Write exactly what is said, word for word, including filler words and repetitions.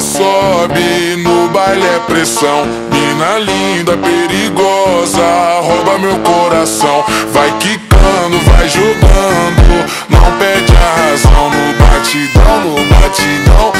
sobe, no baile é pressão. Mina linda, perigosa, rouba meu coração. Vai quicando, vai jogando, não perde a razão. No batidão, no batidão,